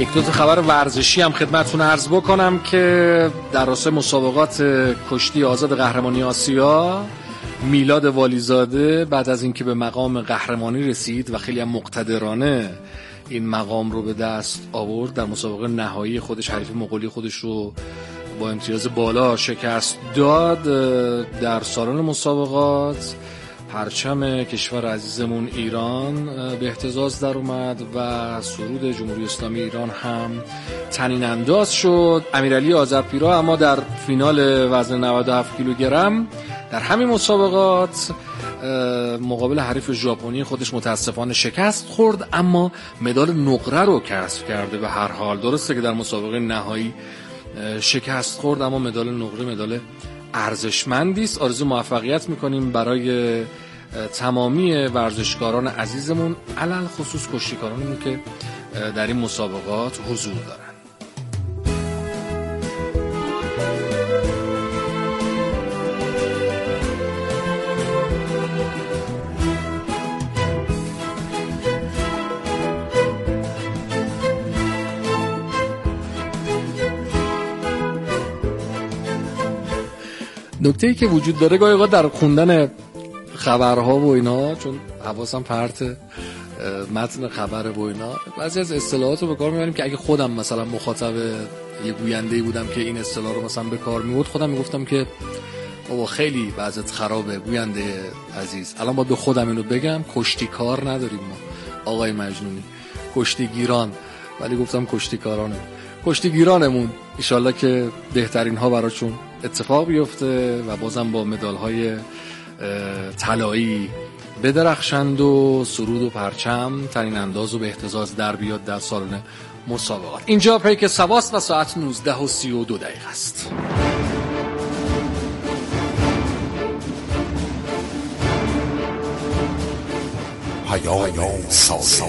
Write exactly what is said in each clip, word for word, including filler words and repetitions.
یک دو تا خبر ورزشی هم خدمتتون عرض بکنم که در راستای مسابقات کشتی آزاد قهرمانی آسیا، میلاد والیزاده بعد از اینکه به مقام قهرمانی رسید و خیلی هم مقتدرانه این مقام رو به دست آورد، در مسابقه نهایی خودش حریف مغولی خودش رو با امتیاز بالا شکست داد. در سالن مسابقات پرچم کشور عزیزمون ایران به اهتزاز در اومد و سرود جمهوری اسلامی ایران هم طنین انداز شد. امیرعلی آذرپیرا اما در فینال وزن نود و هفت کیلوگرم در همین مسابقات مقابل حریف ژاپنی خودش متاسفانه شکست خورد، اما مدال نقره رو کسب کرده. به هر حال درسته که در مسابقه نهایی شکست خورد، اما مدال نقره مدال ارزشمندی است. آرزو موفقیت میکنیم برای تمامی ورزشکاران عزیزمون، علل خصوص کشتیکارانمون که در این مسابقات حضور دارن. نکته‌ای که وجود داره گاهی اوقات در خوندن خبرها و اینا، چون حواسم پرت متن خبر و اینا، بعضی از اصطلاحات رو به کار میبریم که اگه خودم مثلا مخاطب یه گوینده‌ای بودم که این اصطلاح رو مثلا به کار میبرد، خودم میگفتم که بابا خیلی وضعیت خرابه گوینده عزیز، الان باید به خودم اینو بگم، کشتی کار نداریم ما آقای مجنونی، کشتیگیران، ولی گفتم کشتیکارانه، کشتیگیرانمون انشالله که بهترین ها براشون اتفاق بیفته و بازم با مدال های طلایی بدرخشند و سرود و پرچم طنین انداز و به اهتزاز در بیاد در سالن مسابقات. اینجا پیک سواست و ساعت نوزده و سی و دو دقیقه است. پیام سازی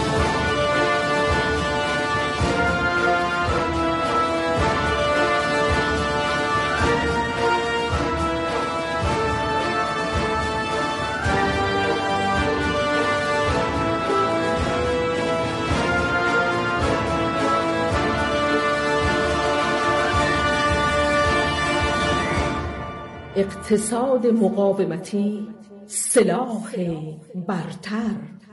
اقتصاد مقاومتی سلاح برتر.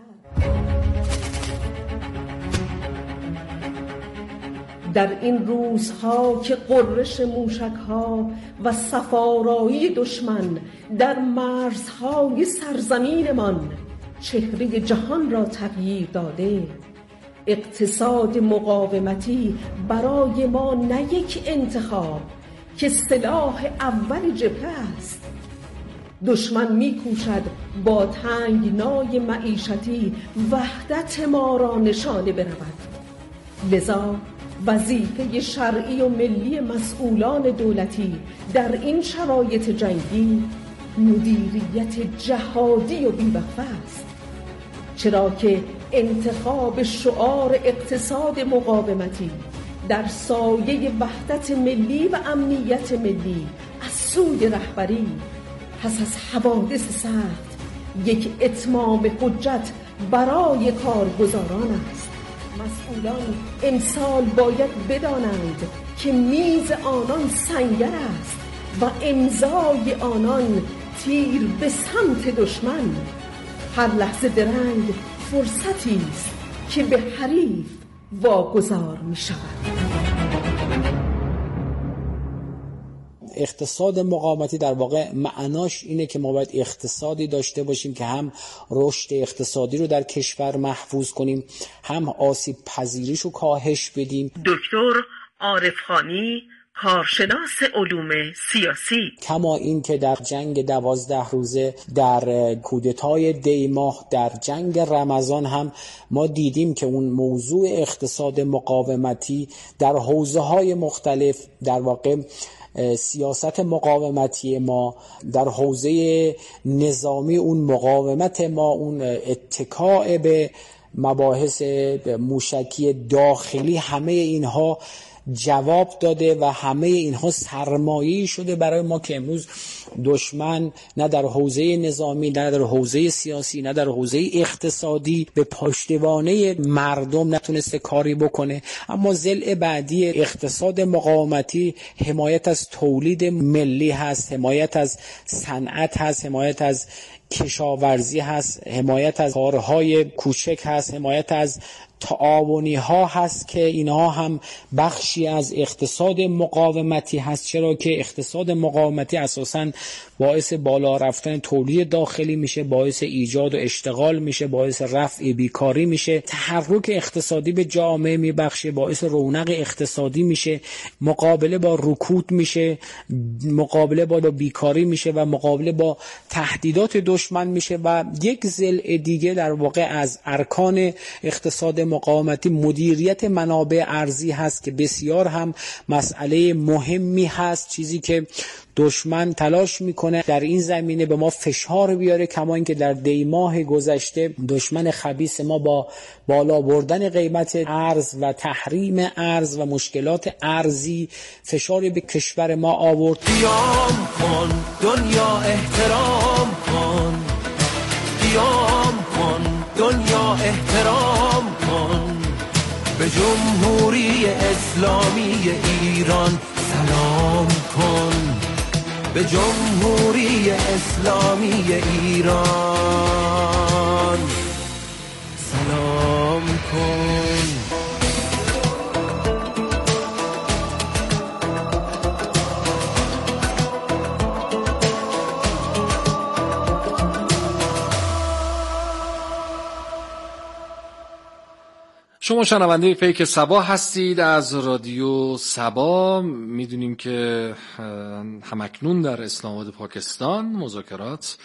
در این روزها که قررش موشک‌ها و صفارایی دشمن در مرزهای سرزمینمان چهره جهان را تغییر داده، اقتصاد مقاومتی برای ما نه یک انتخاب که سلاح اول جبهه است. دشمن می‌کوشد با تنگنای معیشتی وحدت ما را نشانه برود. لذا وظیفه شرعی و ملی مسئولان دولتی در این شرایط جنگی مدیریت جهادی و بی‌وقفه است، چرا که انتخاب شعار اقتصاد مقاومتی در سایه وحدت ملی و امنیت ملی از سوی رهبری پس از حوادث سخت یک اتمام حجت برای کارگزاران است. مسئولان امسال باید بدانند که میز آنان سنگر است و امضای آنان تیر به سمت دشمن. هر لحظه درنگ فرصتی است که به حریف واگذار می شود. اقتصاد مقاومتی در واقع معناش اینه که ما باید اقتصادی داشته باشیم که هم رشد اقتصادی رو در کشور محفوظ کنیم، هم آسیب پذیریش رو کاهش بدیم. دکتر عارف خانی، کارشناس علوم سیاسی. کما این که در جنگ دوازده روزه، در کودتای دی ماه، در جنگ رمضان هم ما دیدیم که اون موضوع اقتصاد مقاومتی در حوزه‌های مختلف، در واقع سیاست مقاومتی ما در حوزه نظامی، اون مقاومت ما، اون اتکاء به مباحث موشکی داخلی، همه اینها جواب داده و همه اینها سرمایه‌ای شده برای ما که امروز دشمن نه در حوزه نظامی، نه در حوزه سیاسی، نه در حوزه اقتصادی به پشتوانه مردم نتونسته کاری بکنه. اما ضلع بعدی اقتصاد مقاومتی حمایت از تولید ملی هست، حمایت از صنعت هست، حمایت از کشاورزی هست، حمایت از کارهای کوچک هست، حمایت از تعاونی ها هست که اینها هم بخشی از اقتصاد مقاومتی هست. چرا که اقتصاد مقاومتی اساساً باعث بالا رفتن تولید داخلی میشه، باعث ایجاد و اشتغال میشه، باعث رفع بیکاری میشه، تحرک اقتصادی به جامعه میبخشه، باعث رونق اقتصادی میشه، مقابله با رکود میشه، مقابله با بیکاری میشه و مقابله با تهدیدات دشمن میشه. و یک ضلع دیگه در واقع از ارکان اقتصاد مقاومتی مدیریت منابع ارزی هست که بسیار هم مسئله مهمی هست، چیزی که دشمن تلاش میکنه در این زمینه به ما فشار بیاره، کما اینکه در دی ماه گذشته دشمن خبیث ما با بالا بردن قیمت ارز و تحریم ارز و مشکلات ارزی فشاری به کشور ما آورد. قیام کن دنیا، احترام کن، قیام کن دنیا، احترام کن، به جمهوری اسلامی ایران سلام کن، به جمهوری اسلامی ایران سلام کن. شما شنونده فیک صبا هستید از رادیو صبا. میدونیم که همکنون در اسلام آباد پاکستان مذاکرات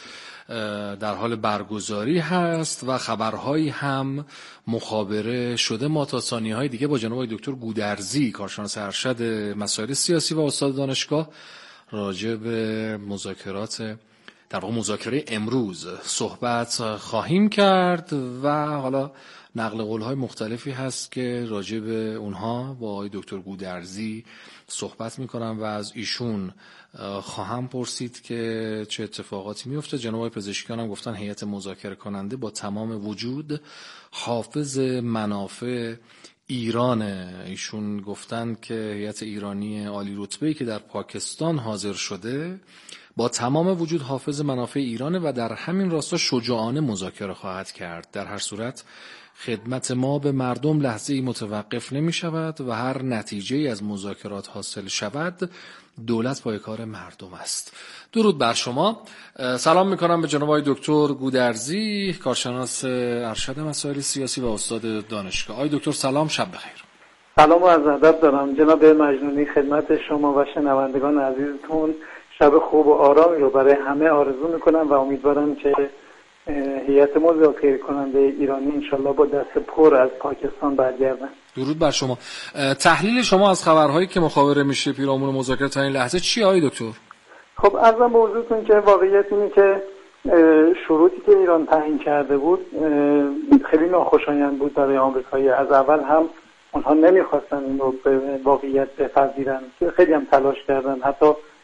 در حال برگزاری هست و خبرهایی هم مخابره شده. ما تا ثانیه‌های دیگه با جناب دکتر گودرزی، کارشناس ارشد مسائل سیاسی و استاد دانشگاه، راجع به مذاکرات در واقع مذاکره امروز صحبت خواهیم کرد و حالا نقل قول‌های مختلفی هست که راجع به اونها با آقای دکتر گودرزی صحبت می‌کنم و از ایشون خواهم پرسید که چه اتفاقاتی میفته. جناب آقای پزشکیان هم گفتن هیئت مذاکره کننده با تمام وجود حافظ منافع ایرانه. ایشون گفتن که هیئت ایرانی عالی رتبه‌ای که در پاکستان حاضر شده با تمام وجود حافظ منافع ایرانه و در همین راستا شجاعانه مذاکره خواهد کرد. در هر صورت خدمت ما به مردم لحظه‌ای متوقف نمی شود و هر نتیجه‌ای از مذاکرات حاصل شود دولت پای کار مردم است. درود بر شما. سلام میکنم به جناب آقای دکتر گودرزی، کارشناس ارشد مسائل سیاسی و استاد دانشگاه. آقای دکتر سلام، شب بخیر. سلام و عرض ادب دارم جناب مجنونی، خدمت شما و شنوندگان عزیزتون شب خوب و آرامی رو برای همه آرزو میکنم و امیدوارم که هیئت مذاکره کننده ایرانی انشالله با دست پر از پاکستان برگردن. درود بر شما. تحلیل شما از خبرهایی که مخابره میشه پیرامون مذاکره تا این لحظه چیه آقای دکتر؟ خب عرضم به حضورتون که واقعیت اینه که شروطی که ایران تعیین کرده بود خیلی ناخوشایند بود برای آمریکایی. از اول هم اونها نمیخواستن این رو به واقعیت بپذیرن، خیلی هم تلاش کردن، حتی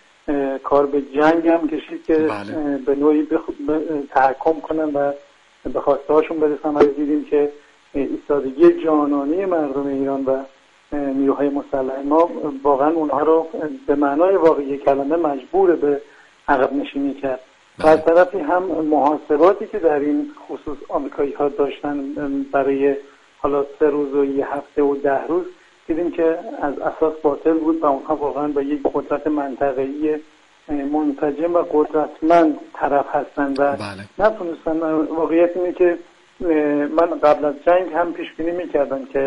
کار به جنگ هم کشید که بله. به نوعی بخ... به... تحکم کنن و به خواسته هاشون برسن. ولی دیدیم که ایستادگی جانانه مردم ایران و نیروهای مسلح ما واقعا اونها رو به معنای واقعی کلمه مجبور به عقب نشینی کرد. و از طرفی هم محاسباتی که در این خصوص آمریکایی ها داشتن برای حالا سه روز و یه هفته و ده روز دیدیم که از اساس باطل بود و اونها واقعا با یک قدرت منطقه‌ای منسجم و قدرتمند طرف هستن و بله. نتونستن. واقعیت اینه که من قبل از جنگ هم پیش بینی می‌کردم که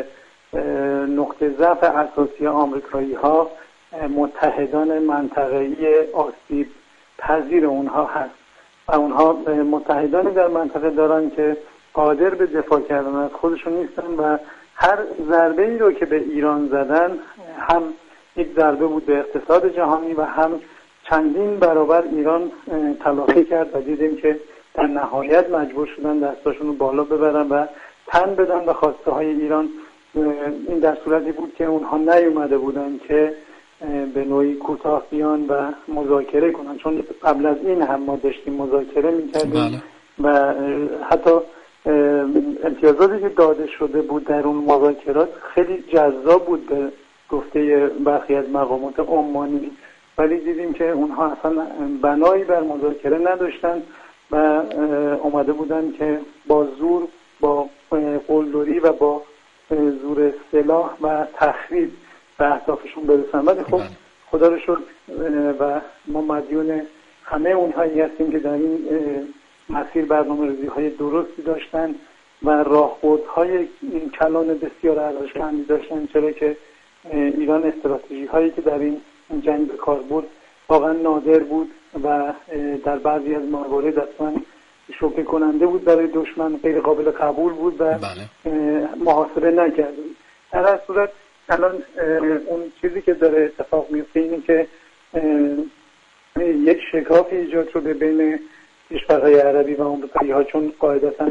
نقطه ضعف اساسی آمریکایی ها متحدان منطقه‌ای آسیب پذیر اونها هست و اونها متحدانی در منطقه دارن که قادر به دفاع کردن از خودشون نیستن و هر ضربه ای رو که به ایران زدن هم یک ضربه بود به اقتصاد جهانی و هم چندین برابر ایران تلافی کرد و دیدیم که در نهایت مجبور شدن دستاشون رو بالا ببرن و تن بدن به خواسته های ایران. این در صورتی بود که اونها نیومده بودن که به نوعی کوتاه بیان و مذاکره کنن، چون قبل از این هم ما داشتیم مذاکره میکردیم و حتی امتیازاتی که داده شده بود در اون مذاکرات خیلی جذاب بود به گفته برخی از مقامات عمانی، ولی دیدیم که اونها اصلا بنایی بر مذاکره نداشتن و اومده بودن که با زور، با قلدری و با زور سلاح و تخریب به اهدافشون برسن. ولی خب خدا رو شکر و ما مدیون همه اونهایی هستیم که در این مسیر برنامه‌ریزی های درستی داشتن و راهبردهای کلان بسیار ارزشمندی داشتن، چرا که ایران استراتژی هایی که در این جنگ به کار برد واقعا نادر بود و در بعضی از موارد اصلا شوکه کننده بود برای دشمن، غیر قابل قبول بود و محاسبه نکرده. در هر صورت الان اون چیزی که داره اتفاق میفته اینه که یک شکاف ایجاد شده بین کشورهای عربی و آمریکایی ها، چون قاعدتاً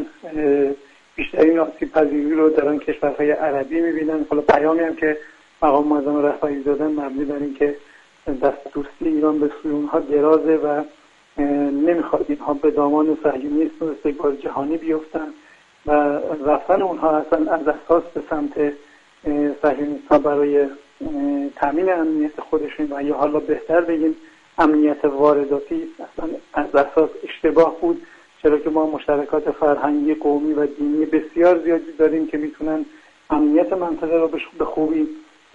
بیشترین آسیب پذیری رو در آن کشورهای عربی میبینن. حالا پیامی هم که مقام معظم رهبری دادن مبنی بر این که دست دوستی ایران به سوی اونها درازه و نمیخواد اینها به دامان صهیونیسم و استکبار جهانی بیفتن و رفتن اونها اصلا از اساس به سمت صهیونیست ها برای تامین امنیت خودشون و یا حالا بهتر بگیم امنیت وارداتی اصلا از اساس اشتباه بود، چرا که ما مشترکات فرهنگی، قومی و دینی بسیار زیادی داریم که میتونن امنیت منطقه رو به خوبی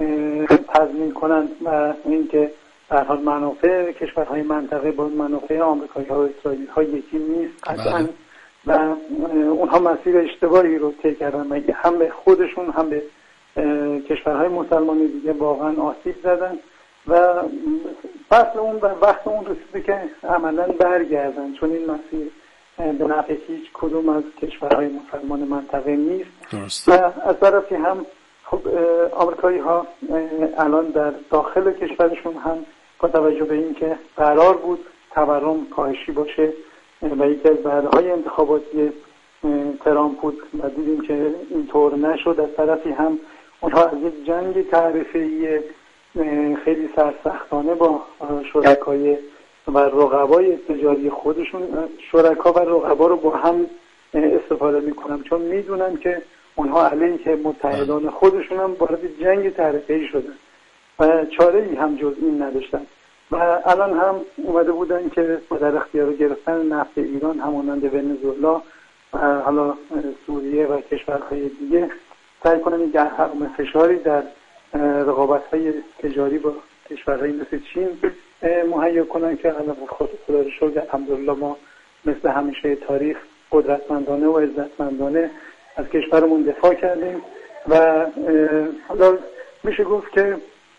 تضمین کنن و اینکه در حال منافع کشورهای منطقه با منافع آمریکایی‌ها و اسرائیلی‌ها یکی نیست قطعاً و اونها مسیر اشتباهی رو طی کردن و هم به خودشون هم به کشورهای مسلمانی دیگه واقعا آسیب زدن و فصل اون و وقت اون رسیده که عملاً برگردن، چون این مسیر به نفع هیچ کدوم از کشورهای مسلمان منطقه نیست. درست. و از طرفی هم خب آمریکایی ها الان در داخل کشورشون هم با توجه به این که قرار بود تورم کاهشی باشه و یکی از وعده‌های انتخاباتی ترامپ بود و دیدیم که اینطور نشد، از طرفی هم اونها از یک جنگ تعرفه‌ای خیلی سرسختانه با شرکای و رقبای تجاری خودشون، شرکا و رقبا رو با هم استفاده میکنن، چون میدونن که اونها علیه متحدان خودشون هم وارد جنگ تعرفه‌ای شدن و چاره‌ای هم جز این نداشتن و الان هم اومده بودن که در اختیار گرفتن نفت ایران همانند ونزوئلا و حالا سوریه و کشورهای دیگه سعی کنن یک حرم فشاری در رقابت‌های تجاری با کشورهای مثل چین مهیا کنن که الان خود خدا رو شکر الحمدلله ما مثل همیشه تاریخ قدرتمندانه و عزتمندانه از کشورمون دفاع کردیم و حالا میشه گفت که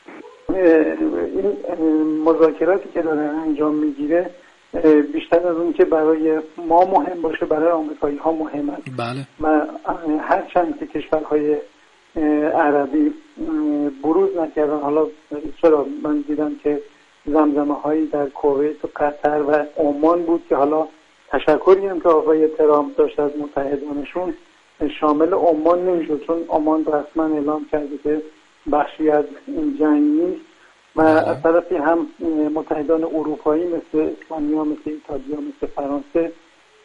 این مذاکراتی که داره انجام میگیره بیشتر از اون که برای ما مهم باشه برای آمریکایی ها مهم است. بله. و هر چند که کشورهای عربی بروز نکردن، حالا چرا من دیدم که زمزمه هایی در کویت و قطر و عمان بود که حالا تشکری هم که آقای ترامپ داشت از متحدانشون شامل عمان نمیشد، چون عمان رسما اعلام کرده که بخشی از این جنگ نیست و از طرفی هم متحدان اروپایی مثل اسپانیا، مثل ایتالیا، مثل فرانسه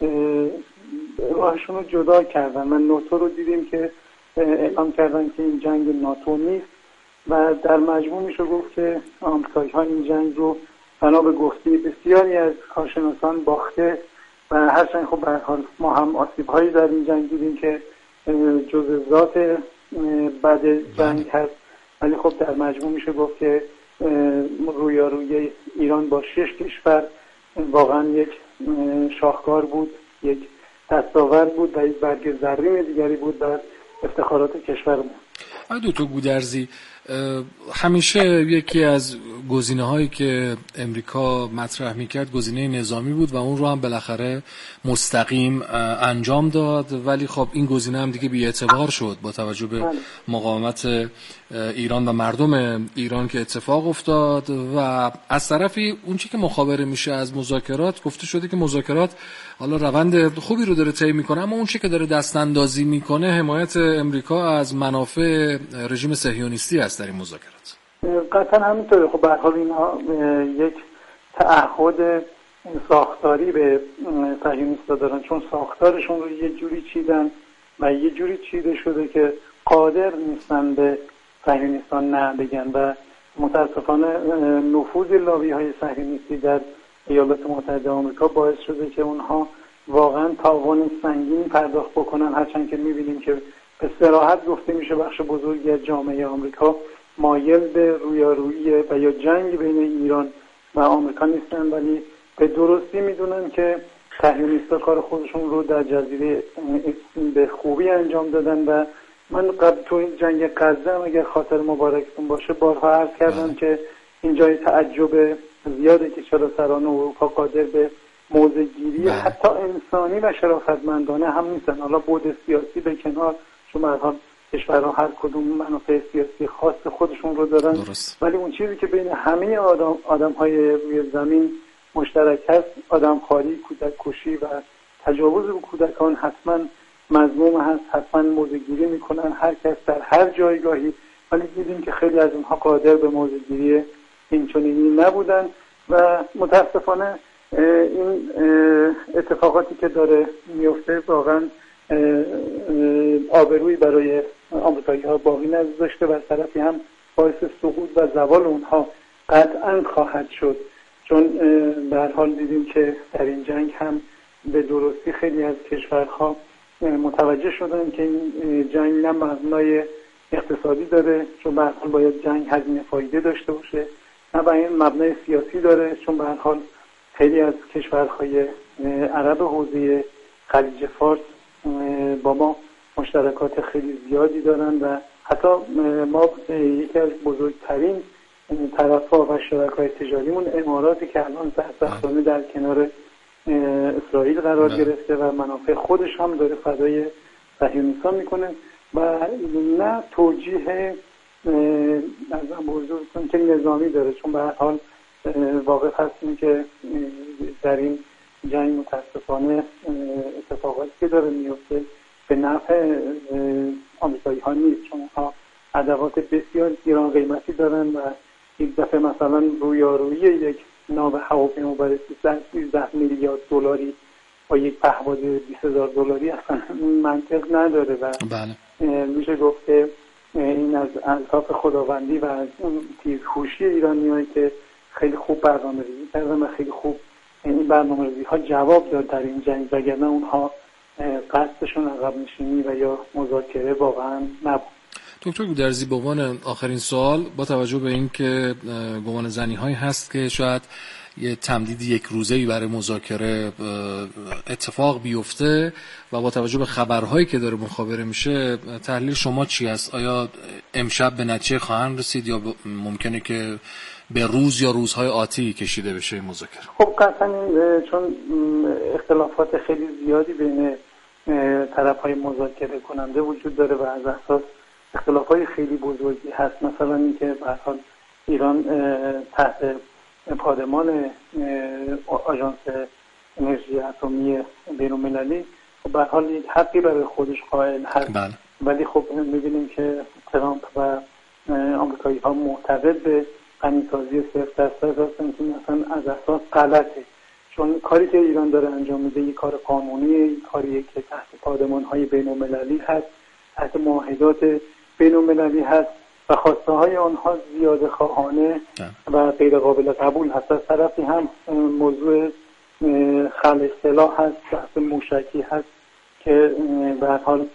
راهشون رو جدا کردن و ناتو رو دیدیم که اعلام کردن که این جنگ ناتو نیست و در مجموع میشه گفت که آمریکایی ها این جنگ رو بنا به گفته بسیاری از کارشناسان باخته و هرچند خب به هر حال ما هم آسیب هایی در این جنگ دیدیم که جزء ذات بد جنگ هست، ولی خب در مجموع میشه گفت که رویارویی ایران با شش کشور واقعا یک شاهکار بود، یک دستاورد بود و یک برگ زرین دیگری بود در افتخارات کشورمون. آقای دکتر گودرزی، همیشه یکی از گزینه‌هایی که امریکا مطرح می‌کرد گزینه نظامی بود و اون رو هم بالاخره مستقیم انجام داد، ولی خب این گزینه هم دیگه بی‌اعتبار شد با توجه به مقاومت ایران و مردم ایران که اتفاق افتاد و از طرفی اون چیزی که مخابره میشه از مذاکرات گفته شده که مذاکرات حالا روند خوبی رو داره طی میکنه، اما اون چیزی که داره دستاندازی میکنه حمایت امریکا از منافع رژیم صهیونیستی است در این مذاکرات. قطعا همینطوره. خب به هر حال اینها یک تعهد ساختاری به صهیونیست‌ها دارن، چون ساختارشون رو یه جوری چیدن و یه جوری چیده شده که قادر نیستن به صهیونیستان نه بگن و متاسفانه نفوذ لابی‌های صهیونیستی در ایالات متحده آمریکا باعث شده که اونها واقعا تاوان سنگینی پرداخت بکنن، هرچند که می‌بینیم که به صراحت گفته میشه بخش بزرگی از جامعه آمریکا مایل به رویارویی و یا جنگ بین ایران و آمریکا نیستن، ولی به درستی میدونن که صهیونیست‌ها کار خودشون رو در جزیره به خوبی انجام دادن و من قبل تو این جنگ غزه هم اگر خاطر مبارکتون باشه بارها عرض کردم که این جای تعجب زیاده که چرا سران اروپا قادر به موضع‌گیری حتی انسانی و شرافتمندانه هم نیستن. حالا بود سیاسی به کنار، چون به هر حال کشورها هر کدوم منافع سیاسی خاص خودشون رو دارن، درست. ولی اون چیزی که بین همه آدم آدم‌های روی زمین مشترک هست، آدمخواری، کودک کشی و تجاوز به کودکان حتما مذموم هست، حتما موضع‌گیری میکنن هر کس در هر جایگاهی، ولی دیدیم که خیلی از اونها قادر به موضع‌گیری اینچنینی نبودن و متاسفانه این اتفاقاتی که داره میفته واقعا آبرویی برای آمریکایی‌ها باقی نذاشته و طرفی هم باعث سقوط و زوال اونها قطعا خواهد شد، چون به هر حال دیدیم که در این جنگ هم به درستی خیلی از کشورها متوجه شدن که این جنگ نه مبنای اقتصادی داره، چون به هر حال باید جنگ هزینه فایده داشته باشه، نه با این مبنای سیاسی داره، چون به هر حال خیلی از کشورهای عرب حوزه خلیج فارس با ما مشترکات خیلی زیادی دارن و حتی ما یکی از بزرگترین طرف‌ها و شرکای تجاریمون اماراتی که الان سرسختانه در کنار اسرائیل قرار گرفته و منافع خودش هم داره فدای صهیونیستان میکنه و نه توجیه ازم بزرگتون که نظامی داره، چون به هر حال واقف هستیم که در این جنگ متاسفانه اتفاقاتی که داره میفته به نفع آمریکایی ها نیست، چون ها ادوات بسیار گران قیمتی دارن و یک دفعه مثلا رویارویی یک ناو هواپیما برای سیزده میلیارد دلاری با یک پهپاد بیست هزار دلاری اصلا منطق نداره و بله. میشه گفته این از الطاف خداوندی و از اون تیزهوشی ایرانیایی که خیلی خوب برنامه‌ریزی کردن و خیلی خوب این برنامه‌ریزی ها جواب داد در این جنگ، وگرنه اونها قصدشون عقب نشینی و یا مذاکره واقعا نبود. دکتر گودرزی، به عنوان آخرین سوال، با توجه به این که گمان زنی هایی هست که شاید یه تمدید یک روزه‌ای برای مذاکره اتفاق بیفته و با توجه به خبرهایی که داره مخابره میشه، تحلیل شما چی است؟ آیا امشب به نتیجه خواهند رسید یا ممکنه که به روز یا روزهای آتی کشیده بشه مذاکره؟ خب قطعا چون اختلافات خیلی زیادی بین طرف‌های مذاکره کننده وجود داره و از اساس اختلافات خیلی بزرگی هست، مثلا اینکه به هر حال ایران تحت پادمان آژانس انرژی اتمی بین‌المللی به هر حال یک حقی برای خودش قائل هست. بله. ولی خب می‌بینیم که ترامپ و آمریکایی‌ها معتقد به غنی‌سازی صفر درصد هستن که مثلا از اساس غلطه، چون کاری که ایران داره انجام میده یک کار قانونیه، یک کاریه که تحت پادمان‌های بین‌المللی هست، تحت معاهدات بین‌المللی هست و خواسته های آنها زیاده خواهانه و غیر قابل قبول هست. از طرفی هم موضوع خلع سلاح هست، بحث موشکی هست که به هر حال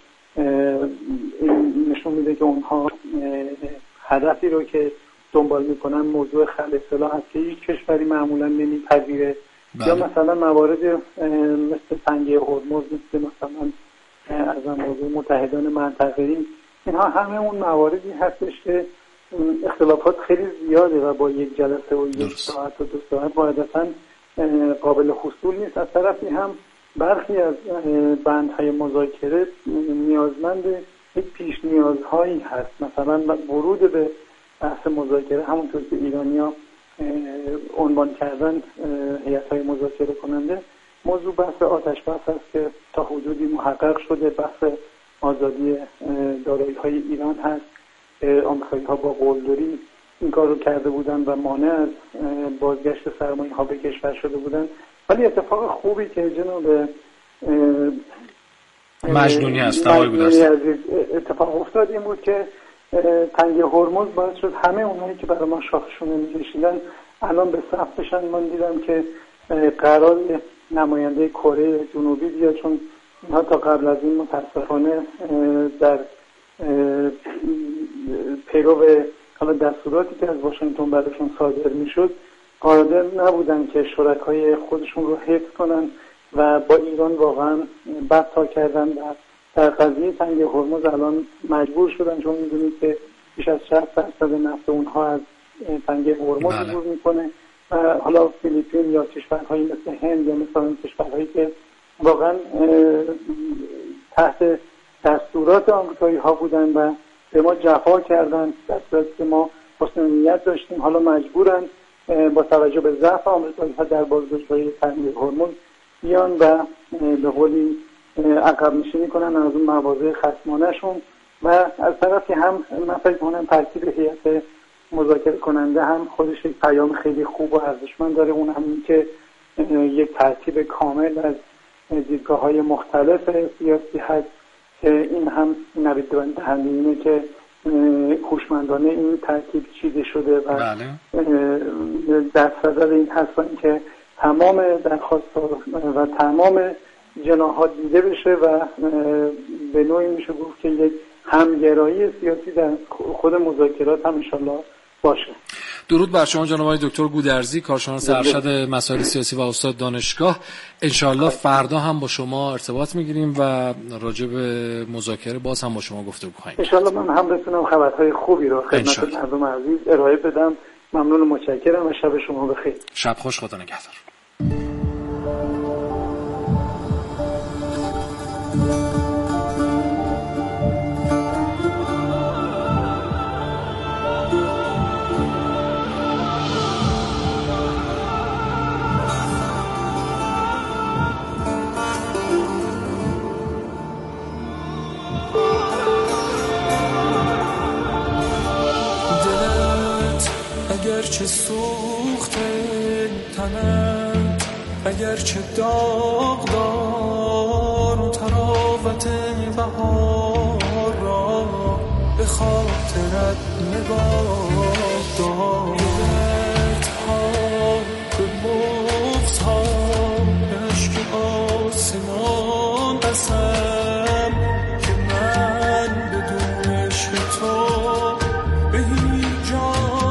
نشون میده که اونها هدفی رو که دنبال میکنن موضوع خلع سلاح هست که هیچ کشوری معمولا نمیپذیره. یا مثلا موارد مثل تنگه هرمز، مثل مثلا از موضوع متحدان منطقه‌ای، اینها همه اون مواردی هستش که اختلافات خیلی زیاده و با یک جلسه و یک ساعت و دو ساعت واحدتاً قابل حصول نیست. از طرفی هم برخی از بندهای مذاکره نیازمند یک پیش نیازهایی هست، مثلا ورود به بحث مذاکره همونطور که ایرانی‌ها عنوان کردن هیئت‌های مذاکره کننده، موضوع بحث آتش بس هست که تا حدودی محقق شده، بحث آزادی دارایی‌های ایران هست. آمریکایی‌ها با قلدری این کار رو کرده بودن و مانع از بازگشت سرمایه ها به کشور شده بودن. ولی اتفاق خوبی که جناب مجنونی هست آقای گودرزی اتفاق افتاد این بود که تنگه هرمز باعث شد همه اونایی که برای ما شاخشونه می‌کشیدن الان به صف بشن. من دیدم که قرار نماینده کره جنوبی بیاد، چون اینها تا قبل از این متاسفانه در پیرو حالا دستوراتی که از واشنگتن براشون صادر میشد قادر نبودن که شرکای خودشون رو حفظ کنن و با ایران واقعا بد تا کردن و در قضیه تنگ هرمز الان مجبور شدن، چون میدونید که بیش از شصت درصد نفت اونها از تنگ هرمز عبور میکنه و حالا فیلیپین یا کشورهایی مثل هند یا مثلا کشورهایی که واقعا تحت دستورات آمریکایی ها بودن و به ما جفا کردن، در صورتی که ما حسن نیت داشتیم، حالا مجبورن با توجه به ضعف آمریکایی ها در بازگشایی تنگ هرمز بیان و به قولی عقب نشینی کنن از اون مواضع خصمانه‌شون. و از طرفی هم من فکر کنم ترکیب هیئت مذاکره کننده هم خودش یک پیام خیلی خوب و ارزشمند داره، اون هم این که یک ترکیب کامل از دیدگاه‌های مختلف سیاسی هست که این هم نوید دهنده اینه که هوشمندانه این ترکیب چیده شده و در صدر این هستن که تمام درخواست‌ها و تمام جناحات دیده بشه و به نوعی میشه گفت که یک همگرایی سیاسی در خود مذاکرات هم انشالله باشه. درود بر شما جناب آقای دکتر گودرزی، کارشناس ارشد مسائل سیاسی و استاد دانشگاه. انشالله فردا هم با شما ارتباط میگیریم و راجع به مذاکره باز هم با شما گفتگو خواهیم کرد. انشالله من هم بتونم خبرهای خوبی رو خدمت مردم عزیز ارائه بدم. ممنون و متشکرم و شب شما بخیر. شب خوش، خدا نگهدار. اگرچه سوخته تنت، اگرچه داغدار و تراوت بهار را به خاطرت نگاه دار، دردها به بغضها به عشق آسمان قسم که من بدون عشق تو به هیچ جا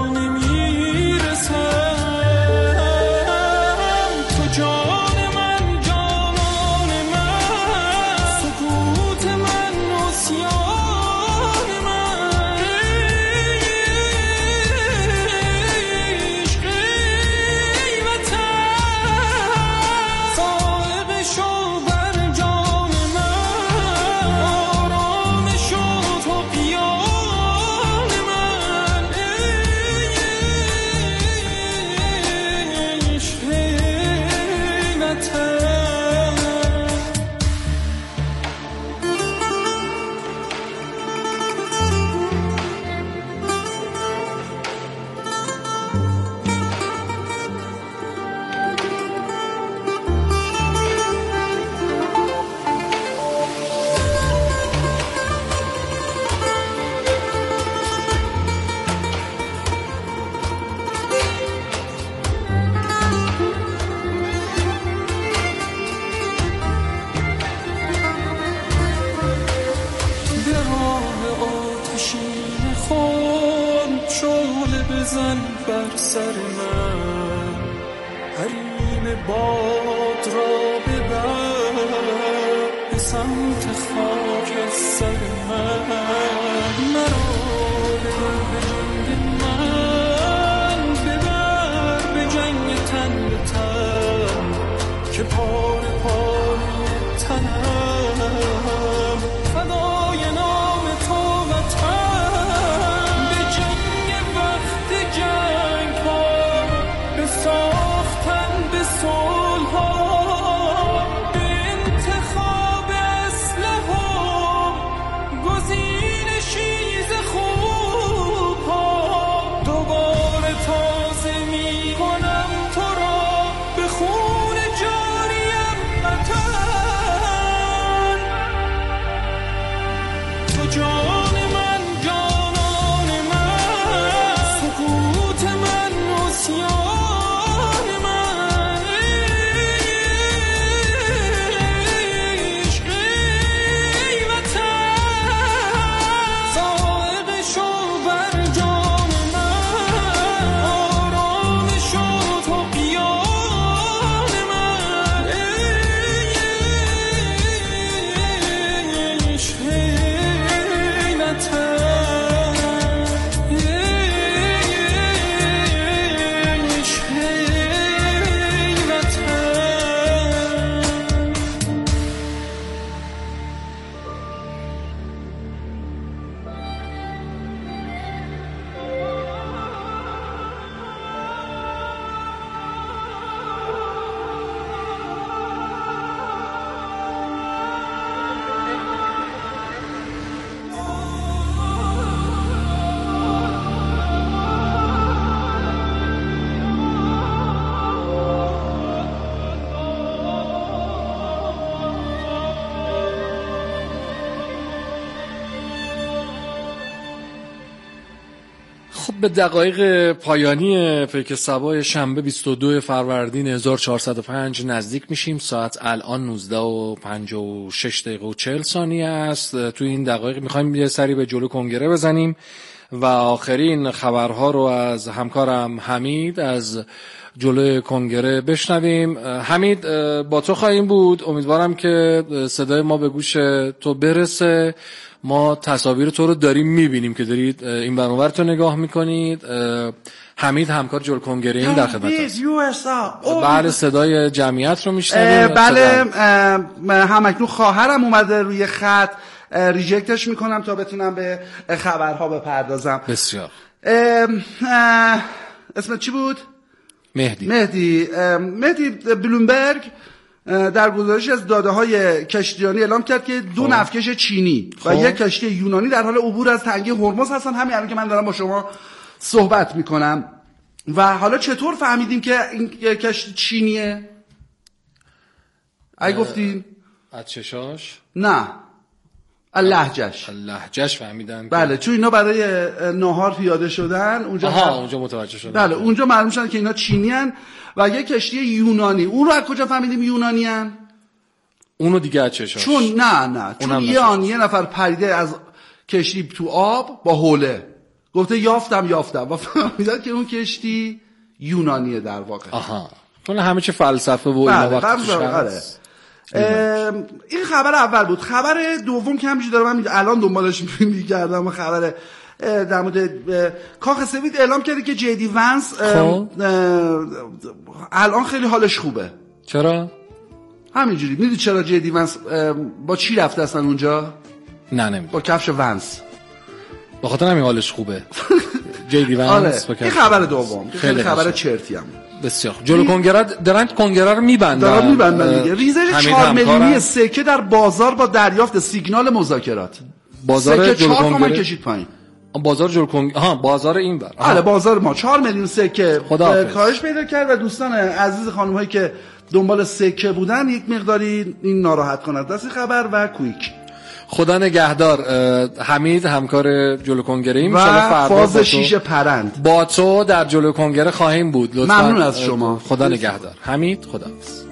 بزن بر سر من، حریم باد را ببر به سمت خاک سر من، مرا ببر به جنگ من، ببر به جنگ تن به تن که پاره پاره تنم فدای نام تو وطن، به جنگ وقت جنگ ها، به ساختن به صلح ها، به انتخاب اسلحه ها، گزین شیز خوب ها، دوباره خب به دقایق پایانی پیک صبای شنبه بیست و دو فروردین هزار و چهارصد و پنج نزدیک میشیم. ساعت الان نوزده و پنجاه و شش دقیقه و چهل ثانیه است. توی این دقایق میخوایم یه سری به جلو کنگره بزنیم و آخرین خبرها رو از همکارم حمید از جلوی کنگره بشنویم. حمید با تو خواهیم بود، امیدوارم که صدای ما به گوش تو برسه. ما تصاویر تو رو داریم میبینیم که دارید این برنامه رو نگاه میکنید. حمید همکار جلوی کنگره این در خدمت است. بله صدای جمعیت رو میشنویم. بله همکنون خواهرم اومده روی خط، ریجکتش میکنم تا بتونم به خبرها بپردازم. بسیار. اسمت چی بود؟ مهدی. مهدی مهدی بلومبرگ در گزارش از داده های کشتیرانی اعلام کرد که دو نفتکش چینی و یک کشتی یونانی در حال عبور از تنگه هرمز هستن. همین الان که من دارم با شما صحبت میکنم. و حالا چطور فهمیدیم که این کشتی چینیه؟ ای گفتیم از چشاش؟ نه، لهجهش لهجهش فهمیدن. بله، چون اینا برای ناهار پیاده شدن اونجا. آها اونجا متوجه شدن. بله اونجا معلوم شد که اینا چینی ان و یک کشتی یونانی. اون رو از کجا فهمیدیم یونانی ان؟ اونو دیگه از چشاش. چون نه نه چون یه آن یه نفر پریده از کشتی تو آب با حوله گفته یافتم یافتم و فهمیدن که اون کشتی یونانیه در واقع. آها چون همه چه فلسفه و اینا وقتش هست. این خبر اول بود. خبر دوم که همینجوری دارم من الان دنبالش می‌گردم، خبر در مورد کاخ سفید اعلام کرده که جی دی ونس الان خیلی حالش خوبه. چرا؟ همینجوری. میدونی چرا جی دی ونس با چی رفته اصلا اونجا؟ نه نمیدونم. با کفش ونس. با خاطر همین حالش خوبه. جی دی ونس. آره. این خبر دوم که خیلی خبر چرتی هم. بسیار. جلو کنگره دارن کنگره رو میبندن. دارن میبندن دیگه. ریزش چهار میلیونی سکه در بازار با دریافت سیگنال مذاکرات. بازار جلو کنگره کشید پایین. بازار جلو کنگره ها بازار این بر. آره بازار ما چهار میلیون سکه کاهش پیدا کرد و دوستان عزیز خانم هایی که دنبال سکه بودن یک مقداری این ناراحت کننده است خبر. و کویک خدا نگهدار. حمید همکار جلو کنگره ایم. و فاز شیشه پرند با تو در جلو کنگره خواهیم بود. لطفاً ممنون از شما. خدا نگهدار. حمید خداحافظ.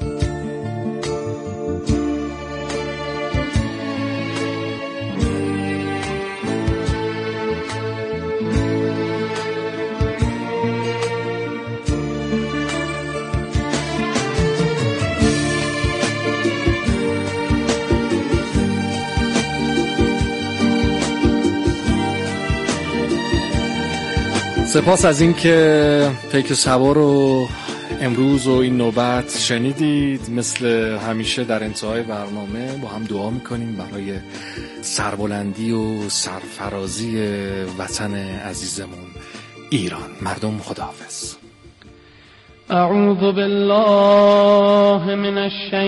سپاس از این که پیک سبا رو امروز و این نوبت شنیدید. مثل همیشه در انتهای برنامه با هم دعا میکنیم برای سربلندی و سرفرازی وطن عزیزمون ایران. مردم خداحافظ. اعوذ بالله من الشیطان